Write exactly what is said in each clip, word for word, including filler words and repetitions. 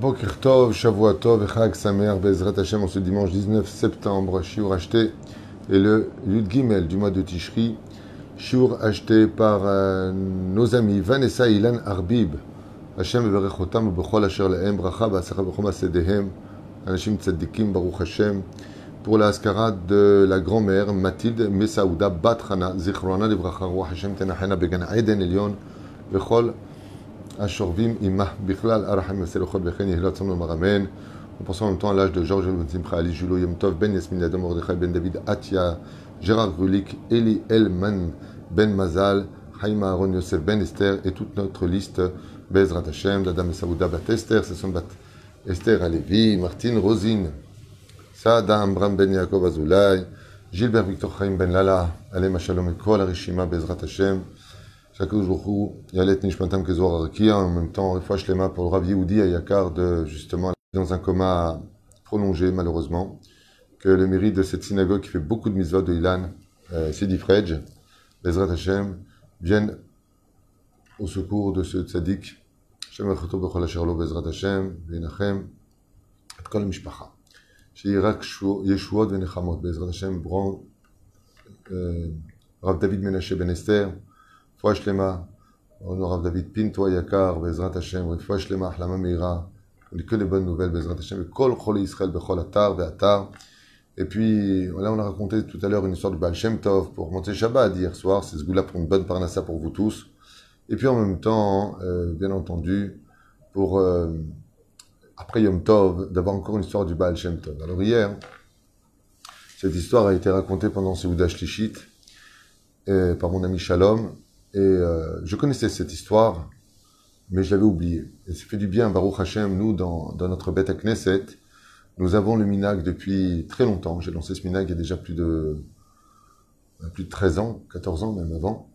Boker Tov, Shavua Tov, Chag Samer, Bezrat Hashem, en ce dimanche dix-neuf septembre, Shiur acheté, et le Yud Gimel du mois de Tishri, Shiur acheté par euh, nos amis Vanessa et Ilan Arbib, Hashem Berechotam, Bechol Asher Lehem, Bracha, Ba'asara Bechoma Sedehem, Anashim Tzadikim, Baruch Hashem, pour la Askara de la grand-mère Mathilde Mesaouda Batrana, Zichrona Livracha, Roi Hashem Tenachena Began Eden Elion, Bechol Ashorvim Imah Bichlal Araham Yoselechot Bechen Yehilot Samno Maramen. On pense en même temps à l'âge de Georges Ben Simcha, Ali Julo Yom Tov, Ben Yasmin Adam Mordechai Ben David Atia, Gérard Grulik, Eli Elman Ben Mazal, Haïma Aaron Yosef Ben Esther et toute notre liste Bezrat Hashem, Dadam Saouda Bat Esther, Sasson Bat Esther Alevi, Martine Rosine, Saada Ambram Ben Yaakov Azoulay, Gilbert Victor Chaim Ben Lala, Alem Shalom et Kol Arishima Bezrat Hashem. Chaque jour, Yalet Nishmatam Kezor Arkia, en même temps, Refoua Shlema pour le Rav Yehoudi à Yakar, de justement dans un coma prolongé, malheureusement, que le mérite de cette synagogue qui fait beaucoup de mitzvot de Ilan, euh, Sidi Frej, Bezrat Hashem, vienne au secours de ce tzaddik, Shem Echoto Bechol Asher Lo Bezrat Hashem, V'Yinachem, Et Kol Mishpacha. Sheyirak Yeshuot V'Nechamot, Bezrat Hashem, Bran, euh, Rav David Menashe Ben Esther, Refoua Shlema, Rav David Pinto Yakar, Bezrat Hashem, Refoua Shlema, Ahlama Meira, on dit que des bonnes nouvelles, Bezrat Hashem, et Kol Chol Yisrael Bechol Atar, Ve'atar. Et puis, là, on a raconté tout à l'heure une histoire du Baal Shem Tov pour monter Shabbat hier soir, c'est ce goût-là pour une bonne parnassa pour vous tous. Et puis en même temps, euh, bien entendu, pour, euh, après Yom Tov, d'avoir encore une histoire du Baal Shem Tov. Alors hier, cette histoire a été racontée pendant Seuda Shlishit euh, par mon ami Shalom. Et euh, je connaissais cette histoire, mais je l'avais oubliée. Et ça fait du bien, Baruch Hashem, nous, dans, dans notre Beth Knesset, nous avons le minag depuis très longtemps. J'ai lancé ce minag il y a déjà plus de, plus de treize ans, quatorze ans même avant,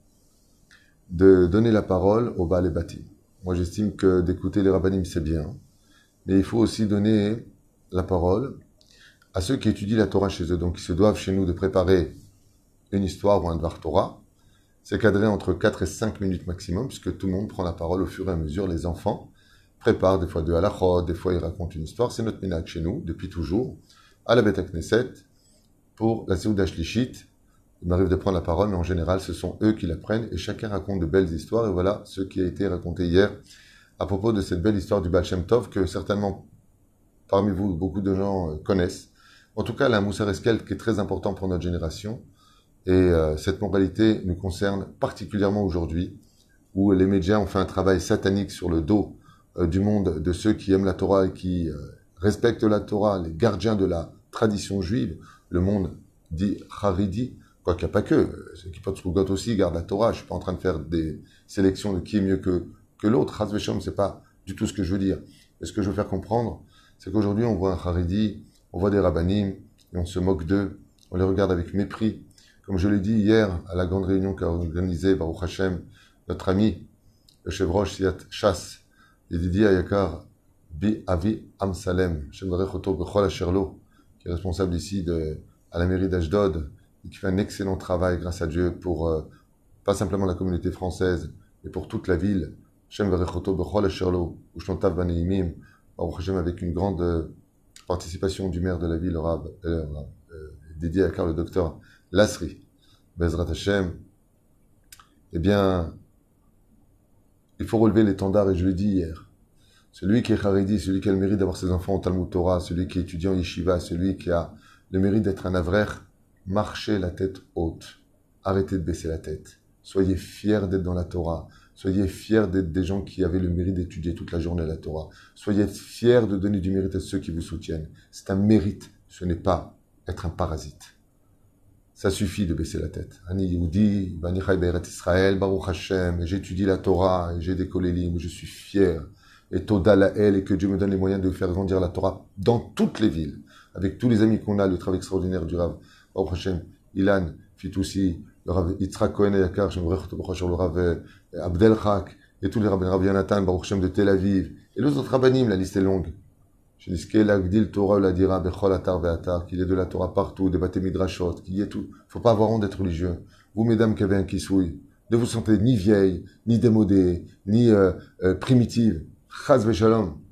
de donner la parole au Baal et Bati. Moi, j'estime que d'écouter les rabbinim, c'est bien, mais il faut aussi donner la parole à ceux qui étudient la Torah chez eux. Donc, ils se doivent chez nous de préparer une histoire ou un Dvar Torah. C'est cadré entre quatre et cinq minutes maximum, puisque tout le monde prend la parole au fur et à mesure. Les enfants préparent des fois deux halachot, des fois ils racontent une histoire. C'est notre minhag chez nous, depuis toujours, à la Beth Knesset, pour la Seuda Shlishit. Il m'arrive de prendre la parole, mais en général, ce sont eux qui la prennent, et chacun raconte de belles histoires. Et voilà ce qui a été raconté hier à propos de cette belle histoire du Baal Shem Tov, que certainement, parmi vous, beaucoup de gens connaissent. En tout cas, la Moussar Eskel, qui est très important pour notre génération. Et euh, cette moralité nous concerne particulièrement aujourd'hui, où les médias ont fait un travail satanique sur le dos euh, du monde de ceux qui aiment la Torah et qui euh, respectent la Torah, les gardiens de la tradition juive. Le monde dit Haridi, quoi qu'il n'y a pas que. Ceux qui portent Rougot aussi gardent la Torah. Je ne suis pas en train de faire des sélections de qui est mieux que, que l'autre. Chas Veshom, ce n'est pas du tout ce que je veux dire. Mais ce que je veux faire comprendre, c'est qu'aujourd'hui, on voit un Haridi, on voit des rabbanim, et on se moque d'eux, on les regarde avec mépris. Comme je l'ai dit hier à la grande réunion qu'a organisée Baruch Hashem, notre ami, le chevroche Siat Chas, et Didier Ayakar, Bi Avi Amsalem, Shem Varechoto Bechol Asher Lo, qui est responsable ici de, à la mairie d'Ashdod, et qui fait un excellent travail, grâce à Dieu, pour euh, pas simplement la communauté française, mais pour toute la ville. Shem Varechoto Bechol Asher Lo, Ushnotav Baneimim, Baruch Hashem, avec une grande euh, participation du maire de la ville, le Rav, euh, euh, Didier Ayakar, le docteur Lasri, Bezrat Hashem, eh bien, il faut relever l'étendard, et je l'ai dit hier. Celui qui est Haredi, celui qui a le mérite d'avoir ses enfants au Talmud Torah, celui qui est étudiant Yeshiva, celui qui a le mérite d'être un avrer, marchez la tête haute. Arrêtez de baisser la tête. Soyez fiers d'être dans la Torah. Soyez fiers d'être des gens qui avaient le mérite d'étudier toute la journée la Torah. Soyez fiers de donner du mérite à ceux qui vous soutiennent. C'est un mérite, ce n'est pas être un parasite. Ça suffit de baisser la tête. Ani Yehudi, Bani Chai Beirat Israël, Baruch Hashem, et j'étudie la Torah, et j'ai des kolélim, je suis fier. Et Toda Lael, et que Dieu me donne les moyens de faire grandir la Torah dans toutes les villes, avec tous les amis qu'on a, le travail extraordinaire du Rav, Baruch Hashem, Ilan, Fitoussi, le Rav Yitzhak Cohen Yakar, je me réfère le Rav Abdel Chak, et tous les rabbins, Rav Yonatan, Baruch Hashem de Tel Aviv, et les autres rabbinim, la liste est longue. Je dis qu'il agdil Torah la dira bechol atar ve'atar, qu'il y ait de la Torah partout, des bâtés midrashot, qu'il y ait tout. Faut pas avoir honte d'être religieux. Vous, mesdames qui avez un kissoui, ne vous sentez ni vieille, ni démodée, ni euh, euh, primitive. Chaz v'shalom.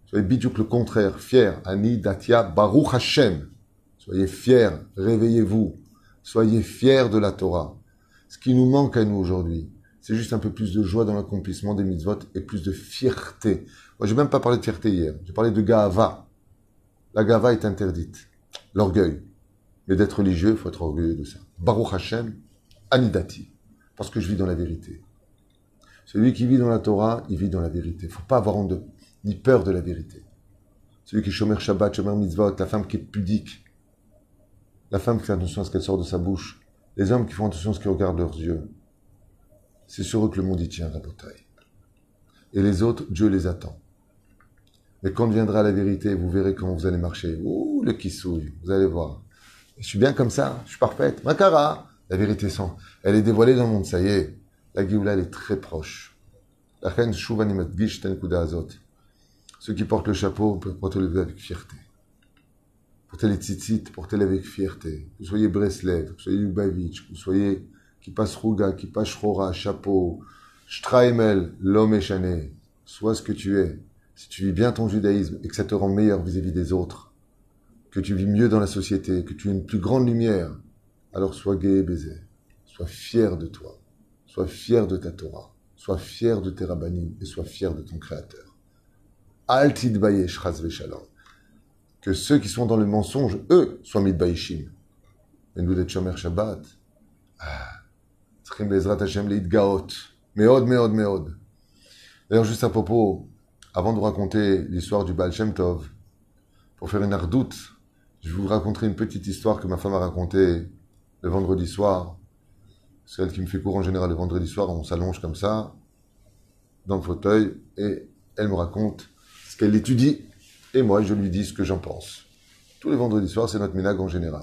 Soyez bidiouk le contraire, fiers. Ani datia baruch Hashem. Soyez fiers, réveillez-vous. Soyez fiers de la Torah. Ce qui nous manque à nous aujourd'hui, c'est juste un peu plus de joie dans l'accomplissement des mitzvot et plus de fierté. Moi, je n'ai même pas parlé de fierté hier. J'ai parlé de ga'ava. La ga'ava est interdite. L'orgueil. Mais d'être religieux, il faut être orgueilleux de ça. Baruch Hashem, anidati. Parce que je vis dans la vérité. Celui qui vit dans la Torah, il vit dans la vérité. Il ne faut pas avoir honte de, ni peur de la vérité. Celui qui est shomer Shabbat, shomer mitzvot, la femme qui est pudique, la femme qui fait attention à ce qu'elle sort de sa bouche, les hommes qui font attention à ce qu'ils regardent leurs yeux. C'est sur eux que le monde y tient, Rabotai. Et les autres, Dieu les attend. Mais quand viendra la vérité, vous verrez comment vous allez marcher. Ouh, le kissouille, vous allez voir. Je suis bien comme ça, je suis parfaite. Makara, la vérité sans. Elle est dévoilée dans le monde, ça y est. La Géoula, elle est très proche. La reine Shuvani Matgish Tenkuda Azot. Ceux qui portent le chapeau peuvent porter-le avec fierté. Portez les tzitzit, portez-les avec fierté. Que vous soyez Breslev, que vous soyez Lubavitch, que vous soyez Kipas Ruga, Kipas Shrora, chapeau, Shtraimel, l'homme échané. Sois ce que tu es. Si tu vis bien ton judaïsme et que ça te rend meilleur vis-à-vis des autres, que tu vis mieux dans la société, que tu aies une plus grande lumière, alors sois gai et baisé. Sois fier de toi. Sois fier de ta Torah. Sois fier de tes rabbanim et sois fier de ton Créateur. Al tidbayesh chas v'shalom. Que ceux qui sont dans le mensonge, eux, soient mitbayishim. Mais nous, d'être shomer Shabbat, tzrichim be'ezrat Hashem leitgaot. Meod, meod, meod. D'ailleurs, juste à propos, avant de vous raconter l'histoire du Baal Shem Tov, pour faire une ardoute, je vous raconterai une petite histoire que ma femme a racontée le vendredi soir. C'est elle qui me fait cours en général le vendredi soir, on s'allonge comme ça, dans le fauteuil, et elle me raconte ce qu'elle étudie, et moi je lui dis ce que j'en pense. Tous les vendredis soirs, c'est notre minag en général.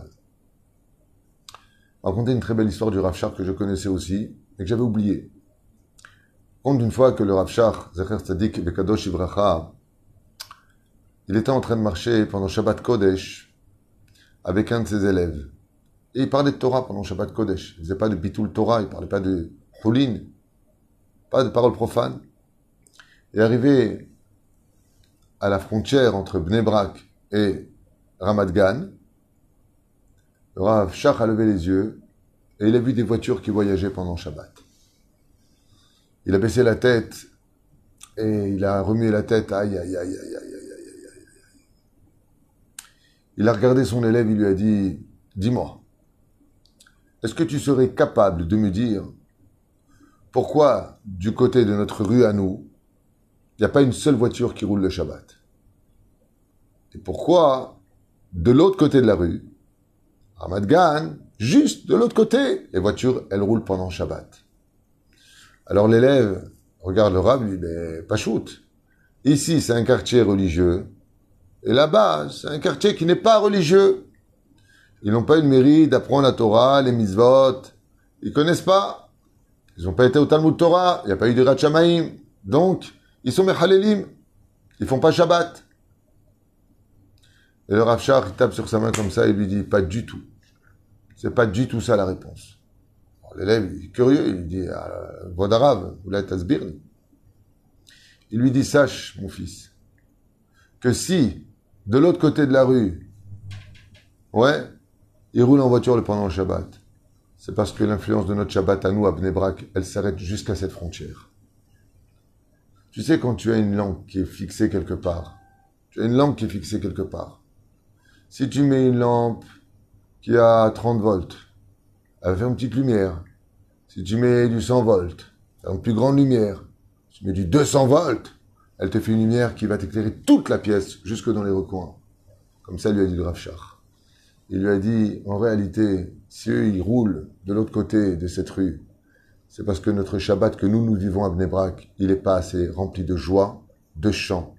Elle m'a raconté une très belle histoire du Rav Shach que je connaissais aussi, et que j'avais oublié. Compte d'une fois que le Rav Shach, Zecher Tzadik Bekadosh Ivracha, il était en train de marcher pendant Shabbat Kodesh avec un de ses élèves. Et il parlait de Torah pendant Shabbat Kodesh. Il ne faisait pas de Bitul Torah, il ne parlait pas de Choulin, pas de paroles profanes. Et arrivé à la frontière entre Bnei Brak et Ramat Gan, le Rav Shach a levé les yeux et il a vu des voitures qui voyageaient pendant Shabbat. Il a baissé la tête et il a remué la tête. Aïe, aïe, aïe, aïe, aïe, aïe, aïe, aïe. Il a regardé son élève, il lui a dit, dis-moi, est-ce que tu serais capable de me dire pourquoi, du côté de notre rue à nous, il n'y a pas une seule voiture qui roule le Shabbat? Et pourquoi, de l'autre côté de la rue, Ramat Gan, juste de l'autre côté, les voitures, elles roulent pendant Shabbat? Alors l'élève regarde le Rav, il dit, mais pas shoot. Ici, c'est un quartier religieux, et là-bas, c'est un quartier qui n'est pas religieux. Ils n'ont pas eu le mérite d'apprendre la Torah, les mitzvot. Ils ne connaissent pas. Ils n'ont pas été au Talmud Torah. Il n'y a pas eu de Yirat Shamayim. Donc, ils sont mechalelim. Ils ne font pas Shabbat. Et le Rav Shach, il tape sur sa main comme ça et lui dit, pas du tout. C'est pas du tout ça la réponse. L'élève, il est curieux. Il lui dit, Vodarav, vous l'êtes asbirni. Il lui dit, sache, mon fils, que si, de l'autre côté de la rue, ouais, ils roulent en voiture pendant le Shabbat, c'est parce que l'influence de notre Shabbat à nous, à Bnei Brak, elle s'arrête jusqu'à cette frontière. Tu sais, quand tu as une lampe qui est fixée quelque part, tu as une lampe qui est fixée quelque part. Si tu mets une lampe qui a trente volts, elle va faire une petite lumière. Si tu mets du cent volts, elle fait une plus grande lumière. Si tu mets du deux cents volts, elle te fait une lumière qui va t'éclairer toute la pièce, jusque dans les recoins. Comme ça, lui a dit le Rav Shach. Il lui a dit, en réalité, si eux, ils roulent de l'autre côté de cette rue, c'est parce que notre Shabbat que nous, nous vivons à Bnei Brak, il n'est pas assez rempli de joie, de chant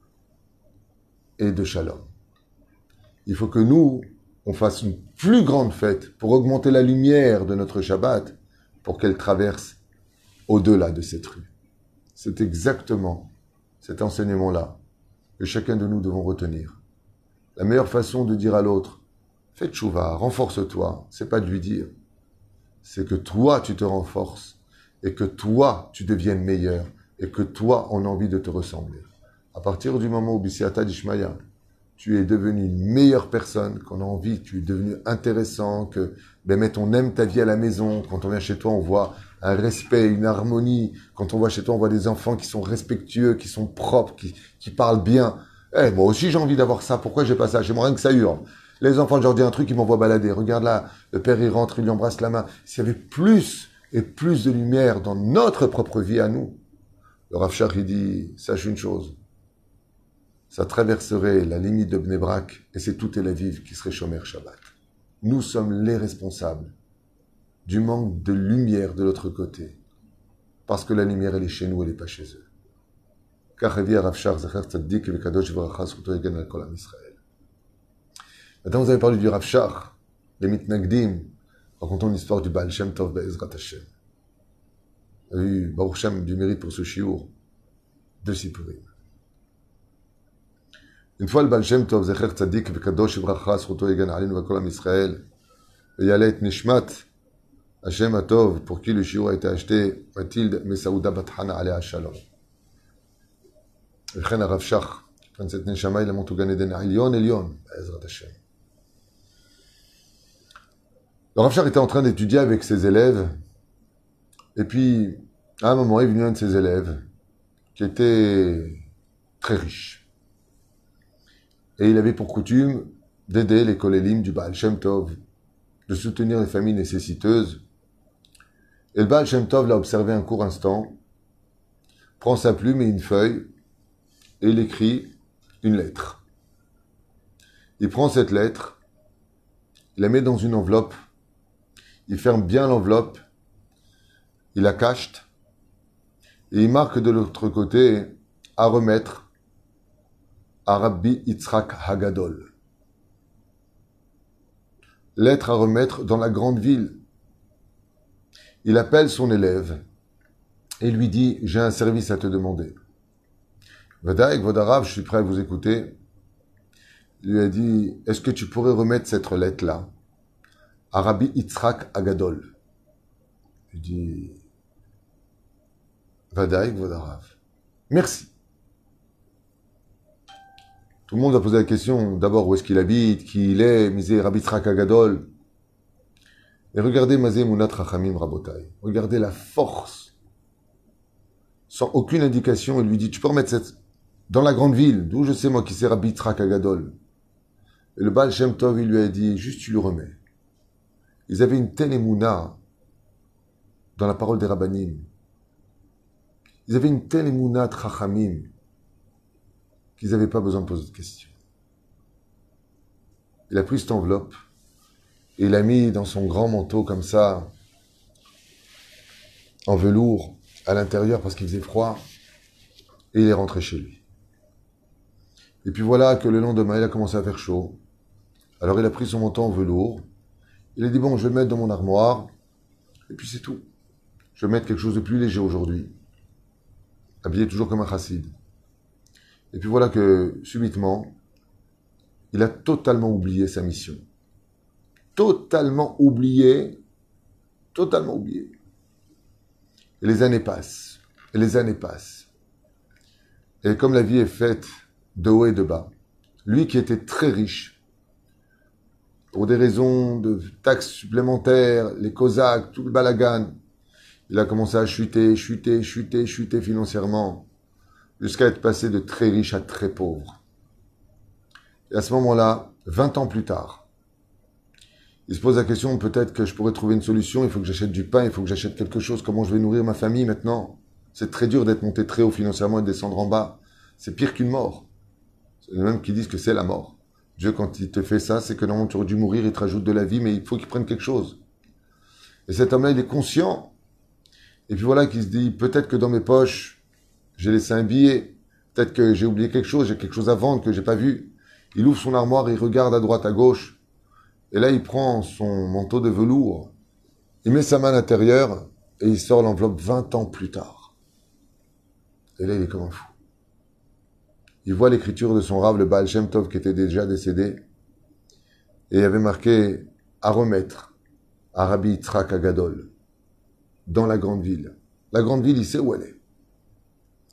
et de shalom. Il faut que nous, on fasse une plus grande fête pour augmenter la lumière de notre Shabbat, pour qu'elle traverse au-delà de cette rue. C'est exactement cet enseignement-là que chacun de nous devons retenir. La meilleure façon de dire à l'autre, fais tchouva, renforce-toi, c'est pas de lui dire. C'est que toi, tu te renforces et que toi, tu deviennes meilleur et que toi, on a envie de te ressembler. À partir du moment où Bissiata Dishmaya, tu es devenu une meilleure personne, qu'on a envie, tu es devenu intéressant, que ben, on aime ta vie à la maison, quand on vient chez toi, on voit un respect, une harmonie, quand on voit chez toi, on voit des enfants qui sont respectueux, qui sont propres, qui, qui parlent bien. Eh, moi aussi j'ai envie d'avoir ça, pourquoi j'ai pas ça? Chez moi, rien que ça hurle. Les enfants, je leur dis un truc, ils m'envoient balader. Regarde là, le père il rentre, il lui embrasse la main. S'il y avait plus et plus de lumière dans notre propre vie à nous, le Rav Shach, il dit, sache une chose, ça traverserait la limite de Bnei Brak et c'est tout Tel Aviv qui serait Shomer Shabbat. Nous sommes les responsables du manque de lumière de l'autre côté. Parce que la lumière, elle est chez nous, elle n'est pas chez eux. Car Rav Shach, Zachar Tzaddik et Vekadosh V'racha Zchuto Yegen al Kol Am Israël. Maintenant, vous avez parlé du Rav Shach, les Mitnagdim, racontons l'histoire du Baal Shem Tov Be'ezrat Hashem. Il y a eu Baruch Shem du mérite pour ce shiur de Sipurim. Une fois le Baal Shem Tov, Zecher Tzadik, Vekadosh V'racha, Zchuto Yegen Alinu V'kol Am Israël, et Yalet Nishmat, Hashem Atov, pour qui le shiur a été acheté, Mathilde Mesaouda Bathana Alea Shalom. Et Chen Rav Shach, prenne cette Neshama, il a monté au Gan Eden, Elion, Elion, Ezrat Hashem. Le Rav Shach était en train d'étudier avec ses élèves, et puis, à un moment, il est venu un de ses élèves, qui était très riche. Et il avait pour coutume d'aider les kolélim du Baal Shem Tov, de soutenir les familles nécessiteuses. Et le Baal Shem Tov l'a observé un court instant, prend sa plume et une feuille, et il écrit une lettre. Il prend cette lettre, il la met dans une enveloppe, il ferme bien l'enveloppe, il la cache, et il marque de l'autre côté à remettre à Rabbi Yitzhak Hagadol. Lettre à remettre dans la grande ville. Il appelle son élève et lui dit, j'ai un service à te demander. Vadaïk, Vodarav, je suis prêt à vous écouter. Il lui a dit, est-ce que tu pourrais remettre cette lettre-là à Rabbi Yitzhak Hagadol? Il dit, Vadaïk, Vodarav. Merci. Tout le monde a posé la question, d'abord, où est-ce qu'il habite, qui il est, misé Rabbi Yitzhak Hagadol. Et regardez Mazé Munat Rachamim Rabotai. Regardez la force. Sans aucune indication, il lui dit, tu peux remettre cette... dans la grande ville, d'où je sais moi qui c'est Rabbi Yitzhak Hagadol. Et le Baal Shem Tov, il lui a dit, juste tu le remets. Ils avaient une telle émouna dans la parole des Rabbanim. Ils avaient une telle émouna Rachamim qu'ils n'avaient pas besoin de poser de questions. Il a pris cette enveloppe et il l'a mis dans son grand manteau comme ça, en velours, à l'intérieur parce qu'il faisait froid, et il est rentré chez lui. Et puis voilà que le lendemain, il a commencé à faire chaud. Alors il a pris son manteau en velours, il a dit, bon, je vais le mettre dans mon armoire, et puis c'est tout. Je vais mettre quelque chose de plus léger aujourd'hui, habillé toujours comme un chassid. Et puis voilà que, subitement, il a totalement oublié sa mission. Totalement oublié, totalement oublié. Et les années passent, et les années passent. Et comme la vie est faite de haut et de bas, lui qui était très riche, pour des raisons de taxes supplémentaires, les Cosaques, tout le balagan, il a commencé à chuter, chuter, chuter, chuter financièrement, jusqu'à être passé de très riche à très pauvre. Et à ce moment-là, vingt ans plus tard, il se pose la question, peut-être que je pourrais trouver une solution, il faut que j'achète du pain, il faut que j'achète quelque chose, comment je vais nourrir ma famille maintenant? C'est très dur d'être monté très haut financièrement et de descendre en bas. C'est pire qu'une mort. Il y en a même qui disent que c'est la mort. Dieu, quand il te fait ça, c'est que normalement tu aurais dû mourir, il te rajoute de la vie, mais il faut qu'il prenne quelque chose. Et cet homme-là, il est conscient. Et puis voilà qu'il se dit, peut-être que dans mes poches, j'ai laissé un billet, peut-être que j'ai oublié quelque chose, j'ai quelque chose à vendre que j'ai pas vu. Il ouvre son armoire, il regarde à droite, à gauche, et là il prend son manteau de velours, il met sa main à l'intérieur, et il sort l'enveloppe vingt ans plus tard. Et là il est comme un fou. Il voit l'écriture de son rave, le Baal Shem Tov, qui était déjà décédé, et il avait marqué à remettre à Rabbi Yitzhak Hagadol, dans la grande ville. La grande ville, il sait où elle est.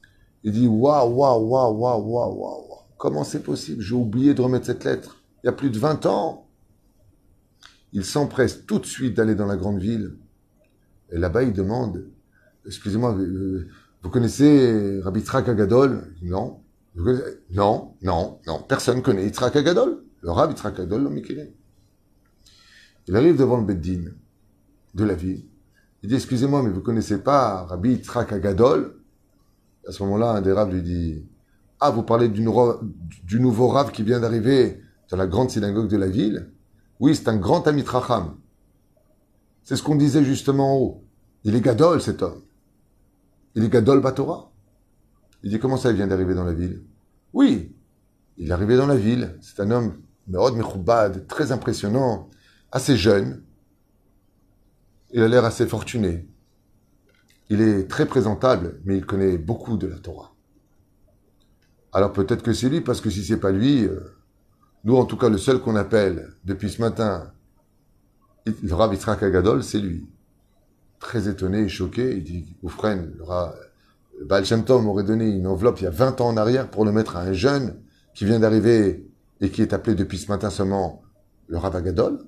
Il dit, waouh, waouh, waouh, waouh, waouh, waouh. Comment c'est possible? J'ai oublié de remettre cette lettre. Il y a plus de vingt ans. Il s'empresse tout de suite d'aller dans la grande ville. Et là-bas, il demande, excusez-moi, vous connaissez Rabbi Yitzhak Agadol? Non. Non, non, non. Personne connaît Yitzhak Agadol. Le Rabbi Yitzhak Agadol, l'homme Mikélé. Il arrive devant le Beddin de la ville. Il dit, excusez-moi, mais vous connaissez pas Rabbi Yitzhak Agadol? À ce moment-là, un des rabbins lui dit, ah, vous parlez du, du nouveau rabbin qui vient d'arriver dans la grande synagogue de la ville? Oui, c'est un grand Talmid Chacham. C'est ce qu'on disait justement en haut. Il est Gadol, cet homme. Il est Gadol Batora. Il dit, comment ça, il vient d'arriver dans la ville? Oui, il est arrivé dans la ville. C'est un homme, Me'od Mechoubad, très impressionnant, assez jeune. Il a l'air assez fortuné. Il est très présentable, mais il connaît beaucoup de la Torah. Alors peut-être que c'est lui, parce que si c'est pas lui, euh, nous en tout cas, le seul qu'on appelle depuis ce matin, le Rav Yitzhak Agadol, c'est lui. Très étonné et choqué, il dit, Oufren, le Rav Baal Shem Tov m'aurait donné une enveloppe il y a vingt ans en arrière pour le mettre à un jeune qui vient d'arriver et qui est appelé depuis ce matin seulement le Rav Agadol.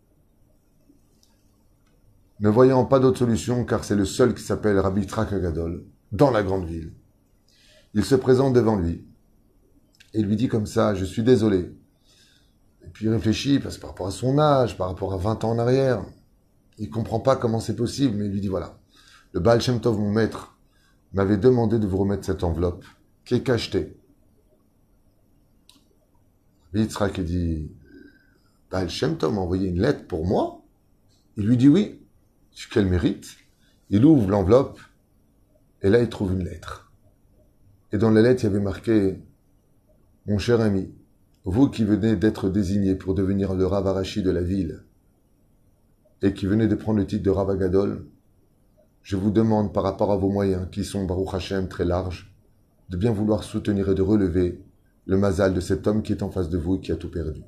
Ne voyant pas d'autre solution, car c'est le seul qui s'appelle Rabbi Yitzhak Agadol, dans la grande ville, il se présente devant lui et lui dit comme ça, je suis désolé. Et puis il réfléchit, parce que par rapport à son âge, par rapport à vingt ans en arrière, il ne comprend pas comment c'est possible, mais il lui dit, voilà, le Baal Shem Tov, mon maître, m'avait demandé de vous remettre cette enveloppe, qui est cachetée. Rabbi Yitzhak dit, Baal Shem Tov m'a envoyé une lettre pour moi? Il lui dit oui. Quel mérite? Il ouvre l'enveloppe, et là il trouve une lettre. Et dans la lettre, il y avait marqué, mon cher ami, vous qui venez d'être désigné pour devenir le Rav Arashi de la ville, et qui venez de prendre le titre de Rav Agadol, je vous demande par rapport à vos moyens, qui sont Baruch Hashem très larges, de bien vouloir soutenir et de relever le mazal de cet homme qui est en face de vous et qui a tout perdu.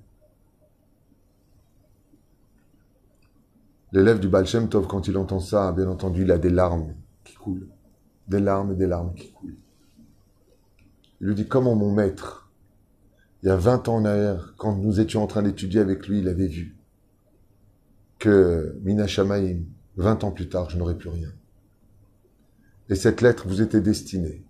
L'élève du Baal Shem Tov, quand il entend ça, bien entendu, il a des larmes qui coulent. Des larmes et des larmes qui coulent. Il lui dit, comment mon maître, il y a vingt ans en arrière, quand nous étions en train d'étudier avec lui, il avait vu que Mina Shamaim, vingt ans plus tard, je n'aurais plus rien. Et cette lettre vous était destinée.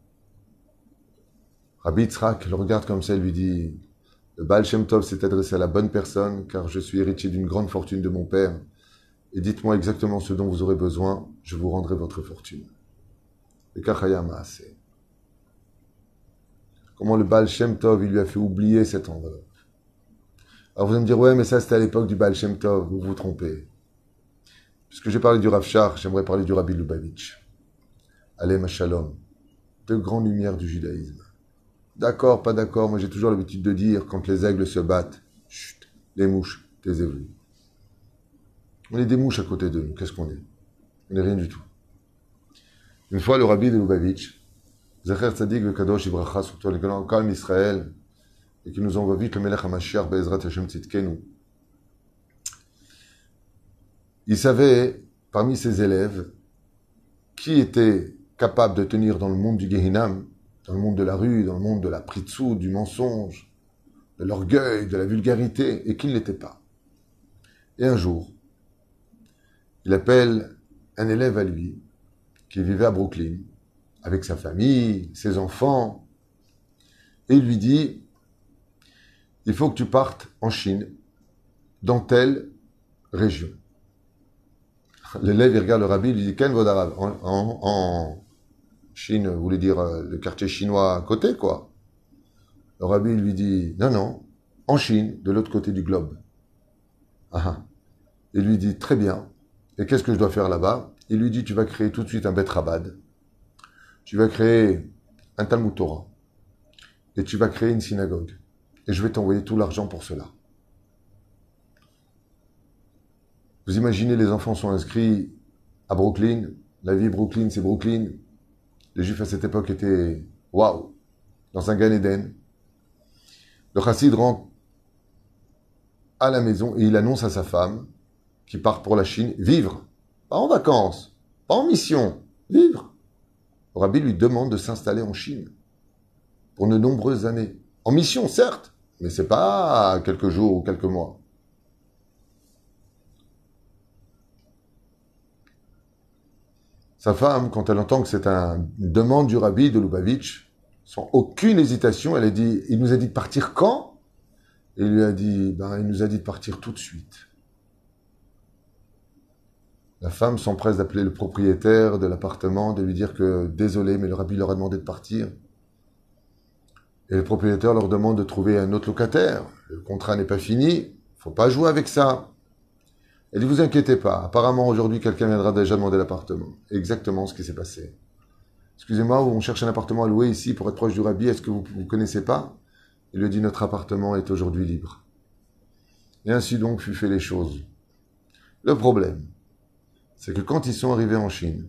Rabbi Yitzhak le regarde comme ça et lui dit, le Baal Shem Tov s'est adressé à la bonne personne, car je suis héritier d'une grande fortune de mon père, et dites-moi exactement ce dont vous aurez besoin, je vous rendrai votre fortune. Le Kachaya Maase. Comment le Baal Shem Tov, il lui a fait oublier cette enveloppe. Alors vous allez me dire, ouais, mais ça c'était à l'époque du Baal Shem Tov, vous vous trompez. Puisque j'ai parlé du Rav Shach, j'aimerais parler du Rabbi Lubavitch. Alem Shalom, deux grandes lumières du judaïsme. D'accord, pas d'accord, moi j'ai toujours l'habitude de dire, quand les aigles se battent, chut, les mouches, taisez-vous. On est des mouches à côté de nous, qu'est-ce qu'on est? On n'est rien du tout. Une fois, le Rabbi de Lubavitch, Zecher Tzadik le Kadosh Ibracha, surtout le grand calme Israël, et qui nous envoie vite le Melech HaMashiach, Be'ezrat Hashem Tzidkenu. Il savait, parmi ses élèves, qui était capable de tenir dans le monde du Gehinam, dans le monde de la rue, dans le monde de la pritsou, du mensonge, de l'orgueil, de la vulgarité, et qui ne l'était pas. Et un jour, il appelle un élève à lui, qui vivait à Brooklyn, avec sa famille, ses enfants, et il lui dit, il faut que tu partes en Chine, dans telle région. L'élève, il regarde le rabbi, il lui dit, Ken Vodarav, en, en, en Chine, vous voulez dire euh, le quartier chinois à côté, quoi. Le rabbi lui dit, non, non, en Chine, de l'autre côté du globe. Ah, ah. Il lui dit, très bien, et qu'est-ce que je dois faire là-bas? Il lui dit, tu vas créer tout de suite un Bet Rabad, tu vas créer un Talmud Torah, et tu vas créer une synagogue, et je vais t'envoyer tout l'argent pour cela. Vous imaginez, les enfants sont inscrits à Brooklyn, la vie Brooklyn, c'est Brooklyn. Les Juifs à cette époque étaient, waouh, dans un Gan Eden. Le chassid rentre à la maison et il annonce à sa femme, qui part pour la Chine, vivre, pas en vacances, pas en mission, vivre. Le rabbi lui demande de s'installer en Chine. pour de nombreuses années. En mission, certes, mais c'est pas quelques jours ou quelques mois. Sa femme, quand elle entend que c'est un, une demande du rabbi de Lubavitch, sans aucune hésitation, elle a dit, il nous a dit de partir quand? Et il lui a dit, ben, il nous a dit de partir tout de suite. La femme s'empresse d'appeler le propriétaire de l'appartement, de lui dire que désolé, mais le rabbi leur a demandé de partir. Et le propriétaire leur demande de trouver un autre locataire. Le contrat n'est pas fini, il ne faut pas jouer avec ça. Elle dit, vous inquiétez pas, apparemment aujourd'hui quelqu'un viendra déjà demander l'appartement. Exactement ce qui s'est passé. Excusez-moi, on cherche un appartement à louer ici pour être proche du rabbi, est-ce que vous ne connaissez pas? Il lui dit, notre appartement est aujourd'hui libre. Et ainsi donc fut fait les choses. Le problème, c'est que quand ils sont arrivés en Chine,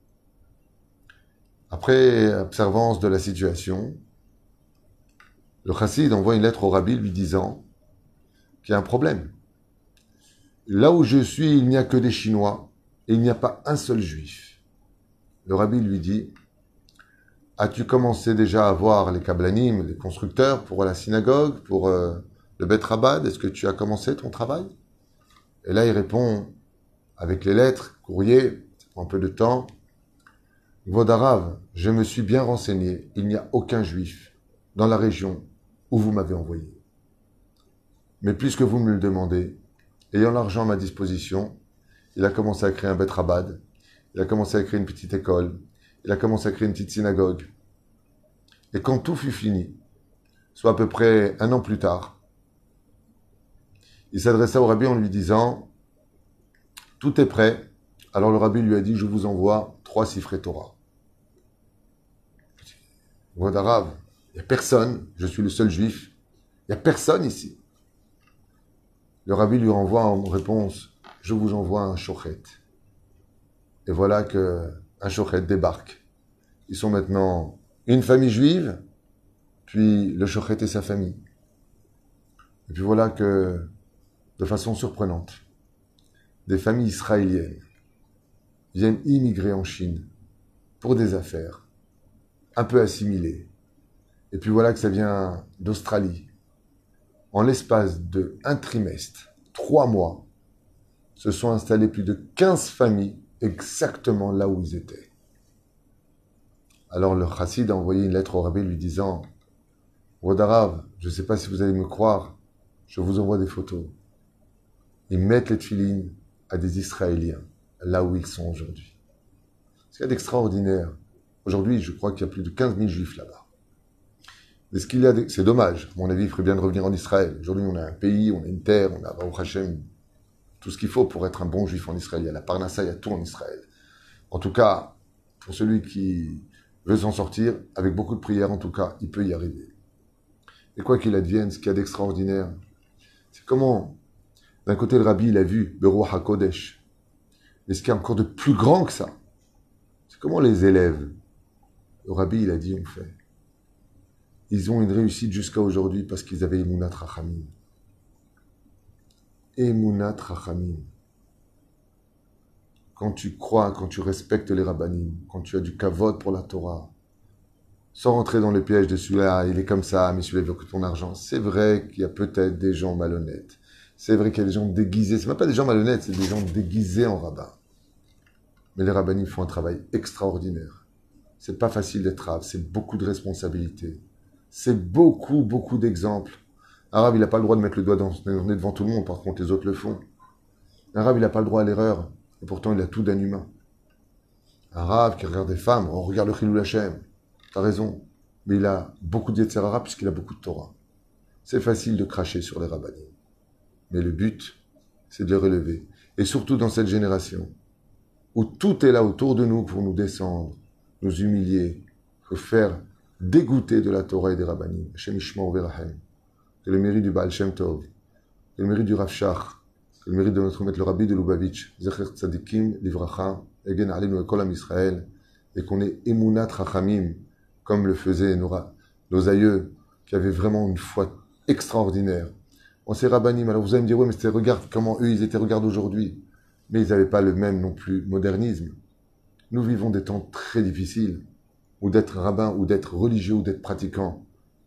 après observance de la situation, le chassid envoie une lettre au rabbi lui disant qu'il y a un problème. Là où je suis, il n'y a que des Chinois et il n'y a pas un seul juif. Le rabbi lui dit, as-tu commencé déjà à voir les kablanim, les constructeurs pour la synagogue, pour euh, le Bet Rabad? Est-ce que tu as commencé ton travail? Et là, il répond avec les lettres, courrier, ça prend un peu de temps. Vodarav, je me suis bien renseigné, il n'y a aucun juif dans la région où vous m'avez envoyé. Mais puisque vous me le demandez, ayant l'argent à ma disposition, il a commencé à créer un Bet Rabad, il a commencé à créer une petite école, il a commencé à créer une petite synagogue. Et quand tout fut fini, soit à peu près un an plus tard, il s'adressa au rabbi en lui disant, tout est prêt. Alors le rabbi lui a dit, je vous envoie trois sifrei Torah. Voix d'arabe, il n'y a personne, je suis le seul juif, il n'y a personne ici. Le rabbi lui renvoie en réponse, je vous envoie un shochet. Et voilà que un shochet débarque. Ils sont maintenant une famille juive, puis le shochet et sa famille. Et puis voilà que, de façon surprenante, des familles israéliennes viennent immigrer en Chine pour des affaires, un peu assimilées. Et puis voilà que ça vient d'Australie. En l'espace de un trimestre, trois mois, se sont installées plus de quinze familles exactement là où ils étaient. Alors le chassid a envoyé une lettre au rabbi lui disant « Vodarav, je ne sais pas si vous allez me croire, je vous envoie des photos. » Ils mettent les tefilines à des Israéliens, là où ils sont aujourd'hui. Ce qu'il y a d'extraordinaire, aujourd'hui, je crois qu'il y a plus de quinze mille juifs là-bas. Mais ce qu'il y a, de... c'est dommage, à mon avis, il ferait bien de revenir en Israël. Aujourd'hui, on a un pays, on a une terre, on a, Baruch Hashem, tout ce qu'il faut pour être un bon juif en Israël. Il y a la Parnassa, il y a tout en Israël. En tout cas, pour celui qui veut s'en sortir, avec beaucoup de prières, en tout cas, il peut y arriver. Et quoi qu'il advienne, ce qu'il y a d'extraordinaire, c'est comment, d'un côté, le rabbi, il a vu le roi HaKodesh. Mais ce qui est encore de plus grand que ça, c'est comment les élèves, le rabbi, il a dit, on fait. Ils ont une réussite jusqu'à aujourd'hui parce qu'ils avaient Emunat Rachamim. Emunat Rachamim. Quand tu crois, quand tu respectes les rabbanim, quand tu as du kavod pour la Torah, sans rentrer dans le piège de celui-là, il est comme ça, mais celui-là veut que ton argent. C'est vrai qu'il y a peut-être des gens malhonnêtes. C'est vrai qu'il y a des gens déguisés. C'est même pas des gens malhonnêtes, c'est des gens déguisés en rabbin. Mais les rabbanim font un travail extraordinaire. C'est pas facile d'être rab, c'est beaucoup de responsabilités. C'est beaucoup, beaucoup d'exemples. Un rab, il n'a pas le droit de mettre le doigt dans le nez devant tout le monde, par contre les autres le font. Un rab, il n'a pas le droit à l'erreur, et pourtant il a tout d'un humain. Un rab qui regarde des femmes, on regarde le Chilul Hashem. T'as raison, mais il a beaucoup de Yetzer Hara puisqu'il a beaucoup de Torah. C'est facile de cracher sur les rabbanim. Mais le but, c'est de les relever. Et surtout dans cette génération, où tout est là autour de nous pour nous descendre, nous humilier, nous faire dégoûter de la Torah et des rabbanim. Hashem Yishmor Verahem. Que le mérite du Baal Shem Tov, que le mérite du Rav Shach, que le mérite de notre maître le Rabbi de Lubavitch, Zecher Tzadikim, Livracha, Egen Alim Kol Am Israël, et qu'on ait Emunat Rachamim, comme le faisaient nos, nos aïeux, qui avaient vraiment une foi extraordinaire. On sait rabbanim, alors vous allez me dire, oui, mais c'était, regarde comment eux, ils étaient, regarde aujourd'hui. Mais ils n'avaient pas le même non plus modernisme. Nous vivons des temps très difficiles, où d'être rabbin, ou d'être religieux, ou d'être pratiquant,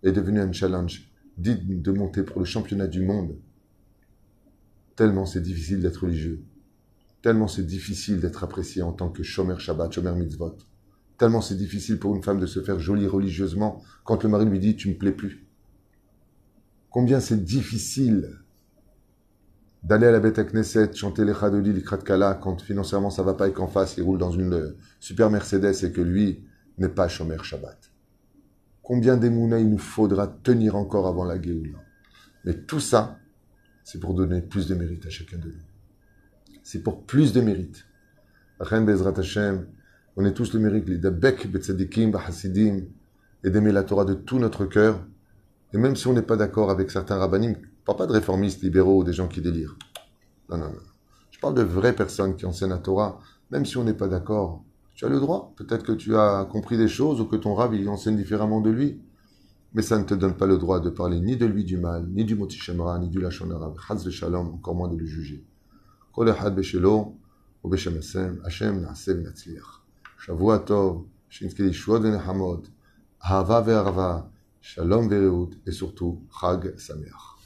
est devenu un challenge digne de monter pour le championnat du monde. Tellement c'est difficile d'être religieux. Tellement c'est difficile d'être apprécié en tant que Shomer Shabbat, Shomer Mitzvot. Tellement c'est difficile pour une femme de se faire jolie religieusement quand le mari lui dit « tu me plais plus ». Combien c'est difficile d'aller à la Beth Knesset, chanter les Chadoli, les Krat Kala, quand financièrement ça va pas et qu'en face il roule dans une super Mercedes et que lui n'est pas Shomer Shabbat. Combien d'émouna il nous faudra tenir encore avant la Géoula. Mais tout ça, c'est pour donner plus de mérite à chacun de nous. C'est pour plus de mérite. Ren Bezrat Hashem, on est tous le mérite, les Dabek, Betzadikim, Bahasidim, et d'aimer la Torah de tout notre cœur. Et même si on n'est pas d'accord avec certains rabbanim, je ne parle pas de réformistes libéraux ou des gens qui délirent. Non, non, non. Je parle de vraies personnes qui enseignent la Torah, même si on n'est pas d'accord. Tu as le droit. Peut-être que tu as compris des choses ou que ton rab il enseigne différemment de lui. Mais ça ne te donne pas le droit de parler ni de lui du mal, ni du moti shemra, ni du lachon arabe. Chaz v'shalom, encore moins de le juger. Kol echad b'shelo, ou b'shem Hashem, Hashem na'aseh v'natzliach. Shavua tov, shinzke yishuot v'nehamot, ahava ve'arva, shalom ve'reut, et surtout, Chag Sameach.